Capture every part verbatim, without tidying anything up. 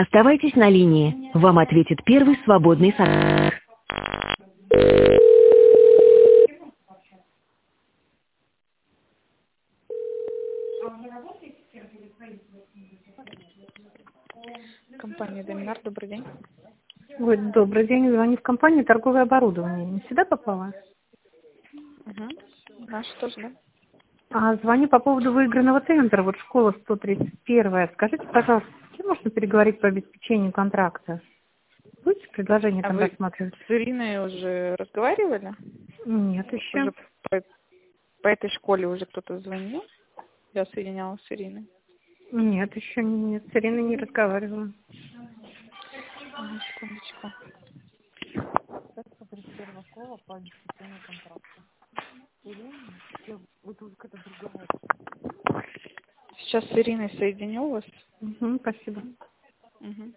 Оставайтесь на линии. Вам ответит первый свободный сотрудник. Компания Доминар, добрый день. Ой, добрый день. Звоню в компанию «Торговое оборудование». Не сюда попала? Угу. Наш тоже, да? А, звоню по поводу выигранного тендера. Вот школа сто тридцать один. Скажите, пожалуйста, с кем можно переговорить по обеспечению контракта? Будете предложение А там вы рассматривать? с Ириной уже разговаривали? Нет, еще. Уже по, по этой школе уже кто-то звонил? Я соединялась с Ириной. Нет, еще нет. С Ириной не разговаривала. Одну секундочку. сто тридцать один школа по обеспечению контракта. Ирина? Вот это другая. Сейчас с Ириной соединю вас. Угу, спасибо. Угу.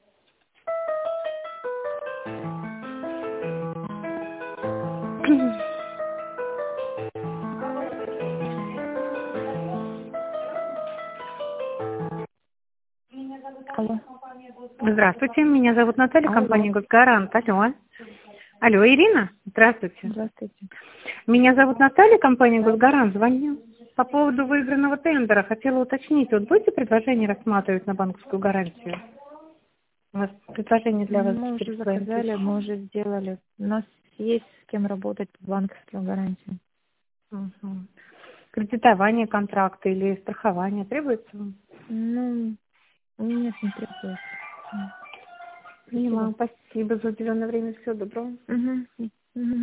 Алло. Здравствуйте, меня зовут Наталья, Алло. компания «Госгарант». Алло. Алло, Ирина? Здравствуйте. Здравствуйте. Меня зовут Наталья, компания «Госгарант». Звоню по поводу выигранного тендера. Хотела уточнить, вот будете предложение рассматривать на банковскую гарантию? У нас предложение для вас. Мы уже четыре с половиной заказали, тысячи. мы уже сделали. У нас есть с кем работать по банковской гарантии. Угу. Кредитование контракта или страхование требуется вам? Ну, нет, не требуется. Понимаю. Спасибо за уделенное время. Всего доброго. Угу. Угу.